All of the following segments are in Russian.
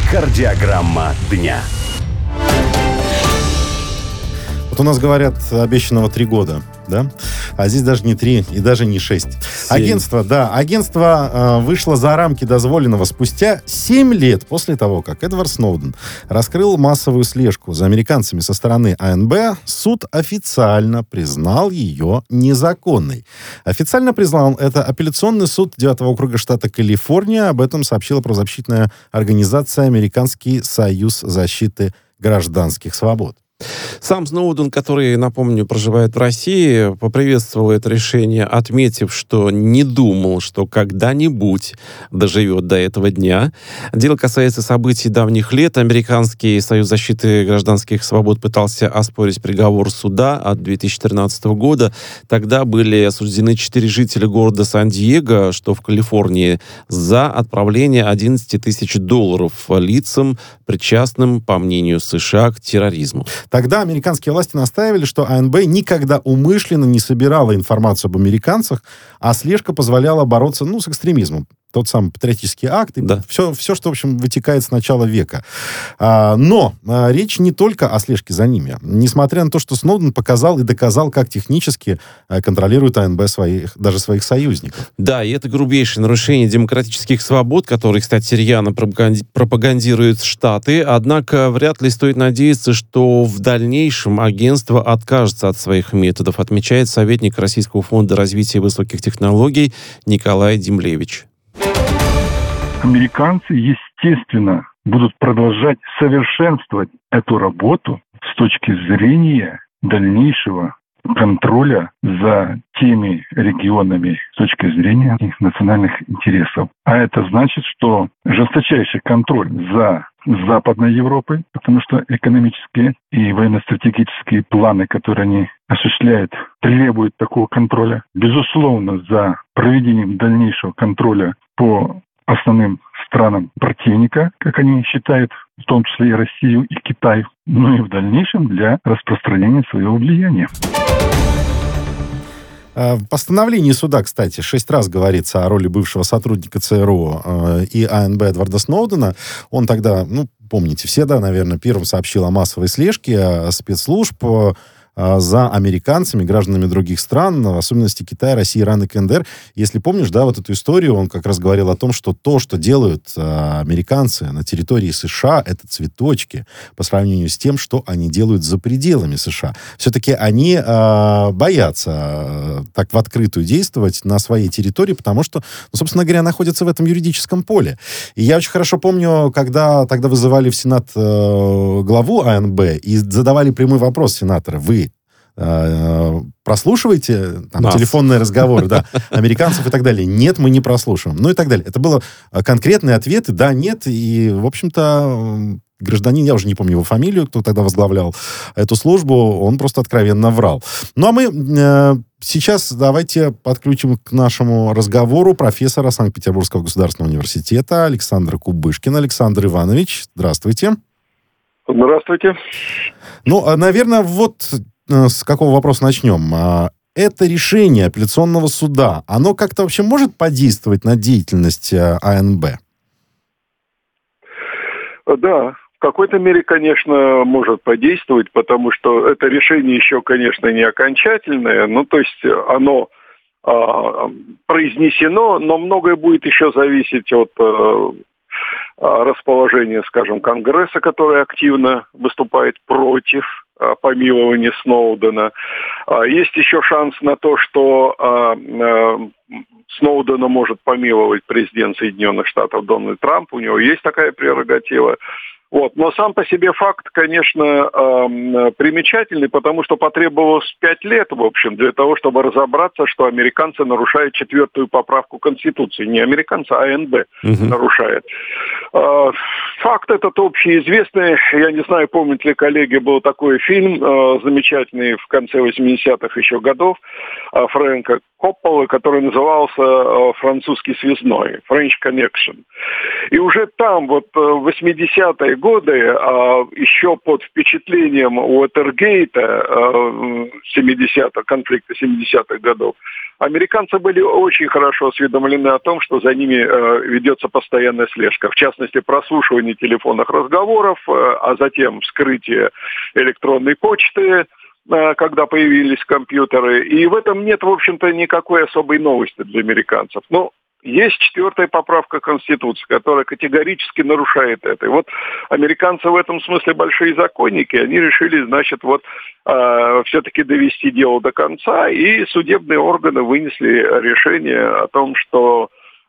Кардиограмма дня. Вот у нас говорят, обещанного 3 года, да? А здесь даже не 3 и даже не 6. 7. Агентство вышло за рамки дозволенного спустя 7 лет после того, как Эдвард Сноуден раскрыл массовую слежку за американцами со стороны АНБ. Суд официально признал ее незаконной. Официально признал это апелляционный суд 9-го округа штата Калифорния. Об этом сообщила правозащитная организация «Американский союз защиты гражданских свобод». Сам Сноуден, который, напомню, проживает в России, поприветствовал это решение, отметив, что не думал, что когда-нибудь доживет до этого дня. Дело касается событий давних лет. Американский союз защиты гражданских свобод пытался оспорить приговор суда от 2013 года. Тогда были осуждены 4 жителя города Сан-Диего, что в Калифорнии, за отправление $11 тысяч лицам, причастным, по мнению США, к терроризму. Тогда американские власти настаивали, что АНБ никогда умышленно не собирала информацию об американцах, а слежка позволяла бороться, с экстремизмом. Тот самый патриотический акт, и Да. все, что, в общем, вытекает с начала века. Но речь не только о слежке за ними. Несмотря на то, что Сноуден показал и доказал, как технически контролирует АНБ даже своих союзников. Да, и это грубейшее нарушение демократических свобод, которые, кстати, рьяно пропагандируют Штаты. Однако вряд ли стоит надеяться, что в дальнейшем агентство откажется от своих методов, отмечает советник Российского фонда развития высоких технологий Николай Демлевич. Американцы, естественно, будут продолжать совершенствовать эту работу с точки зрения дальнейшего контроля за теми регионами с точки зрения их национальных интересов. А это значит, что жесточайший контроль за Западной Европой, потому что экономические и военно-стратегические планы, которые они осуществляют, требуют такого контроля. Безусловно, за проведением дальнейшего контроля по основным странам противника, как они считают, в том числе и Россию, и Китай, но и в дальнейшем для распространения своего влияния. В постановлении суда, кстати, 6 раз говорится о роли бывшего сотрудника ЦРУ и АНБ Эдварда Сноудена. Он тогда, помните все, да, наверное, первым сообщил о массовой слежке спецслужб за американцами, гражданами других стран, в особенности Китая, России, Ирана и КНДР. Если помнишь, да, вот эту историю, он как раз говорил о том, что то, что делают американцы на территории США, это цветочки по сравнению с тем, что они делают за пределами США. Все-таки они боятся так в открытую действовать на своей территории, потому что, собственно говоря, находятся в этом юридическом поле. И я очень хорошо помню, когда тогда вызывали в Сенат главу АНБ и задавали прямой вопрос сенатора: вы прослушиваете телефонные разговоры, да, американцев и так далее? Нет, мы не прослушиваем. И так далее. Это было конкретные ответы: да, нет. И, в общем-то, гражданин, я уже не помню его фамилию, кто тогда возглавлял эту службу, он просто откровенно врал. А мы сейчас давайте подключим к нашему разговору профессора Санкт-Петербургского государственного университета Александра Кубышкина. Александр Иванович, здравствуйте. Здравствуйте. Наверное, с какого вопроса начнем? Это решение апелляционного суда, оно как-то вообще может подействовать на деятельность АНБ? Да, в какой-то мере, конечно, может подействовать, потому что это решение еще, конечно, не окончательное. То есть оно произнесено, но многое будет еще зависеть от расположения, скажем, Конгресса, который активно выступает против помилования Сноудена. Есть еще шанс на то, что Сноудена может помиловать президент Соединенных Штатов Дональд Трамп. У него есть такая прерогатива. Но сам по себе факт, конечно, примечательный, потому что потребовалось 5 лет, в общем, для того, чтобы разобраться, что американцы нарушают 4-ю поправку Конституции. Не американцы, а АНБ нарушает. Факт этот общеизвестный. Я не знаю, помнят ли коллеги, был такой фильм замечательный в конце 80-х еще годов Фрэнка Копполы, который назывался «Французский связной», French Connection. И уже там, в 80-е годы, еще под впечатлением Уотергейта 70-х, конфликта 70-х годов, американцы были очень хорошо осведомлены о том, что за ними ведется постоянная слежка. В частности, прослушивание телефонных разговоров, а затем вскрытие электронной почты, когда появились компьютеры. И в этом нет, в общем-то, никакой особой новости для американцев. Но есть 4-я поправка Конституции, которая категорически нарушает это. И вот американцы в этом смысле большие законники. Они решили, значит, все-таки довести дело до конца. И судебные органы вынесли решение о том, что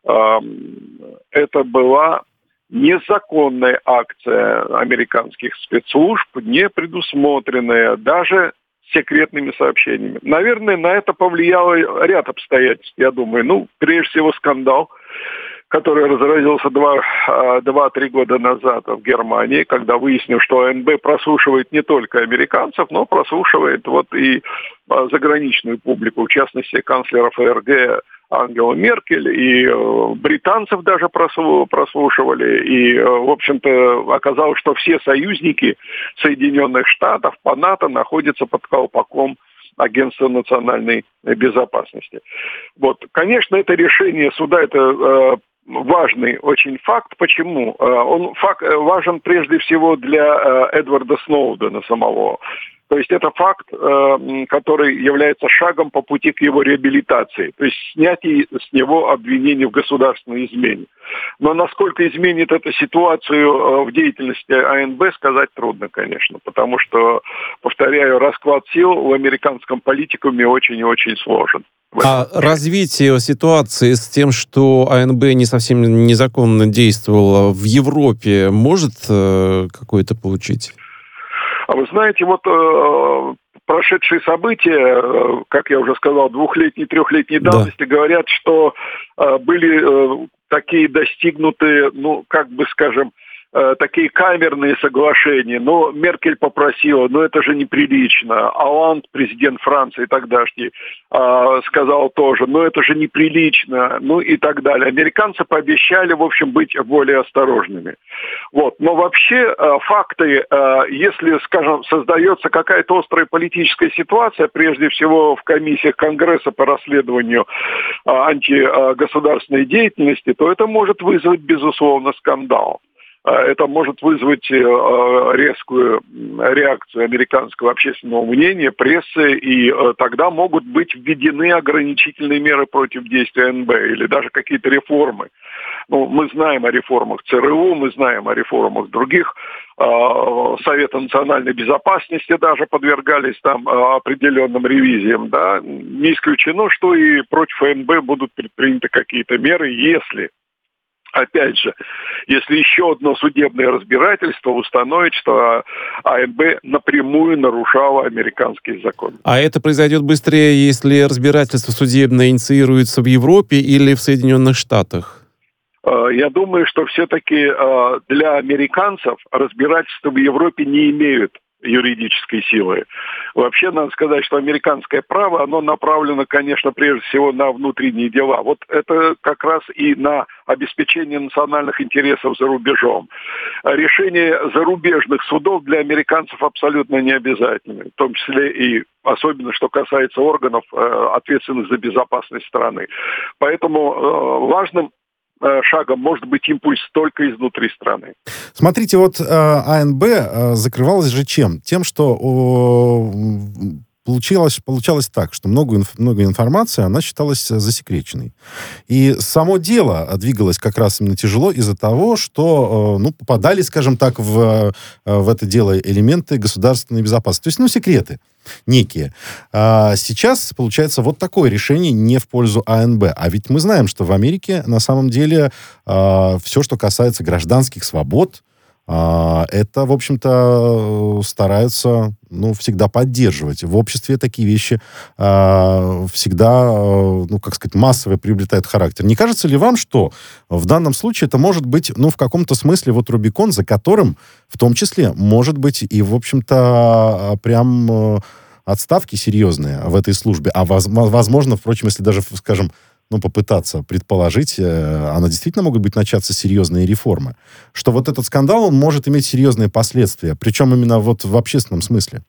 это была незаконная акция американских спецслужб, не предусмотренная даже секретными сообщениями. Наверное, на это повлияло ряд обстоятельств, я думаю. Прежде всего, скандал, который разразился 2-3 года назад в Германии, когда выяснилось, что АНБ прослушивает не только американцев, но прослушивает и заграничную публику, в частности, канцлера ФРГ Ангелу Меркель, и британцев даже прослушивали, и, в общем-то, оказалось, что все союзники Соединенных Штатов по НАТО находятся под колпаком Агентства национальной безопасности. Конечно, это решение суда, это важный очень факт. Почему? Он важен прежде всего для Эдварда Сноудена самого. То есть это факт, который является шагом по пути к его реабилитации, то есть снятие с него обвинений в государственной измене. Но насколько изменит эту ситуацию в деятельности АНБ, сказать трудно, конечно, потому что, повторяю, расклад сил в американском политикуме очень и очень сложен. А развитие ситуации с тем, что АНБ не совсем незаконно действовало в Европе, может какое-то получить? А вы знаете, прошедшие события, как я уже сказал, 2-летней, 3-летней давности, говорят, что были такие достигнуты, такие камерные соглашения. Но Меркель попросила, это же неприлично. Олланд, президент Франции тогдашний, сказал тоже, это же неприлично, и так далее. Американцы пообещали, в общем, быть более осторожными. Но вообще факты, если, скажем, создается какая-то острая политическая ситуация, прежде всего в комиссиях Конгресса по расследованию антигосударственной деятельности, то это может вызвать, безусловно, скандал. Это может вызвать резкую реакцию американского общественного мнения, прессы, и тогда могут быть введены ограничительные меры против действий АНБ или даже какие-то реформы. Мы знаем о реформах ЦРУ, мы знаем о реформах других. Совета национальной безопасности даже подвергались там определенным ревизиям. Да? Не исключено, что и против АНБ будут предприняты какие-то меры, если... Опять же, если еще одно судебное разбирательство установит, что АНБ напрямую нарушала американские законы. А это произойдет быстрее, если разбирательство судебное инициируется в Европе или в Соединенных Штатах? Я думаю, что все-таки для американцев разбирательства в Европе не имеют юридической силы. Вообще, надо сказать, что американское право, оно направлено, конечно, прежде всего на внутренние дела. Это как раз и на обеспечение национальных интересов за рубежом. Решение зарубежных судов для американцев абсолютно не обязательны, в том числе и особенно, что касается органов, ответственных за безопасность страны. Поэтому важным шагом может быть импульс только изнутри страны. Смотрите, АНБ закрывалась же чем? Тем, что получалось так, что много информации, она считалась засекреченной. И само дело двигалось как раз именно тяжело из-за того, что попадали, скажем так, в это дело элементы государственной безопасности. То есть, секреты некие. Сейчас получается такое решение не в пользу АНБ. А ведь мы знаем, что в Америке на самом деле все, что касается гражданских свобод, это, в общем-то, стараются, всегда поддерживать. В обществе такие вещи всегда, массово приобретают характер. Не кажется ли вам, что в данном случае это может быть, в каком-то смысле Рубикон, за которым, в том числе, может быть и, в общем-то, прям отставки серьезные в этой службе, а возможно, впрочем, если даже, скажем, попытаться предположить, она действительно могут быть начаться серьезные реформы. Что вот этот скандал, он может иметь серьезные последствия. Причем именно вот в общественном смысле.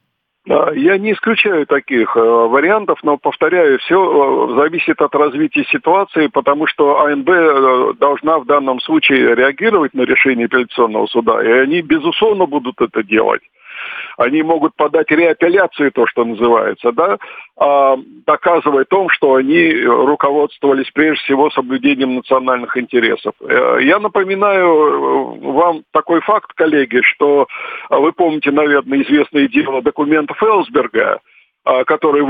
Я не исключаю таких вариантов, но, повторяю, все зависит от развития ситуации, потому что АНБ должна в данном случае реагировать на решение апелляционного суда, и они, безусловно, будут это делать. Они могут подать реапелляцию, то, что называется, да, доказывая о том, что они руководствовались прежде всего соблюдением национальных интересов. Я напоминаю вам такой факт, коллеги, что вы помните, наверное, известное дело документов Элсберга, который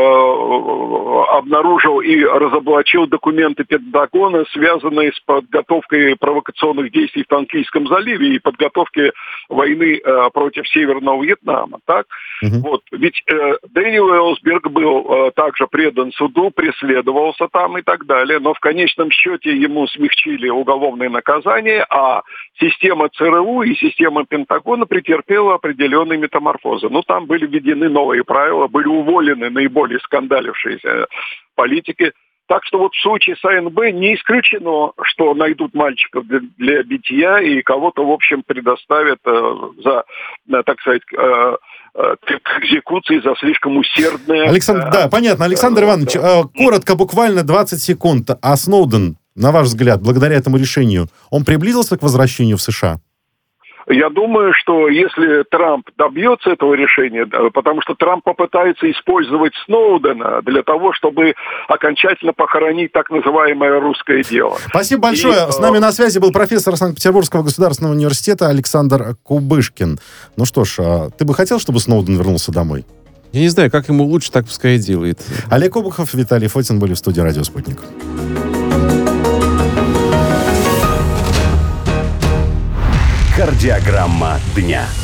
обнаружил и разоблачил документы Пентагона, связанные с подготовкой провокационных действий в Тонкийском заливе и подготовкой войны против Северного Вьетнама. Так? Вот. Ведь Дэниел Элсберг был также предан суду, преследовался там и так далее, но в конечном счете ему смягчили уголовное наказание, а система ЦРУ и система Пентагона претерпела определенные метаморфозы. Там были введены новые правила, были уволены наиболее скандалившиеся политики. Так что вот в случае с АНБ не исключено, что найдут мальчиков для битья и кого-то, в общем, предоставят за, так сказать, к экзекуции за слишком усердное... Да, понятно. Александр Иванович, коротко, буквально 20 секунд. А Сноуден, на ваш взгляд, благодаря этому решению, он приблизился к возвращению в США? Я думаю, что если Трамп добьется этого решения, потому что Трамп попытается использовать Сноудена для того, чтобы окончательно похоронить так называемое русское дело. Спасибо большое. С нами на связи был профессор Санкт-Петербургского государственного университета Александр Кубышкин. Ну что ж, ты бы хотел, чтобы Сноуден вернулся домой? Я не знаю, как ему лучше, так пускай и делает. Олег Обухов, Виталий Фотин были в студии «Радио Спутник». Кардиограмма дня.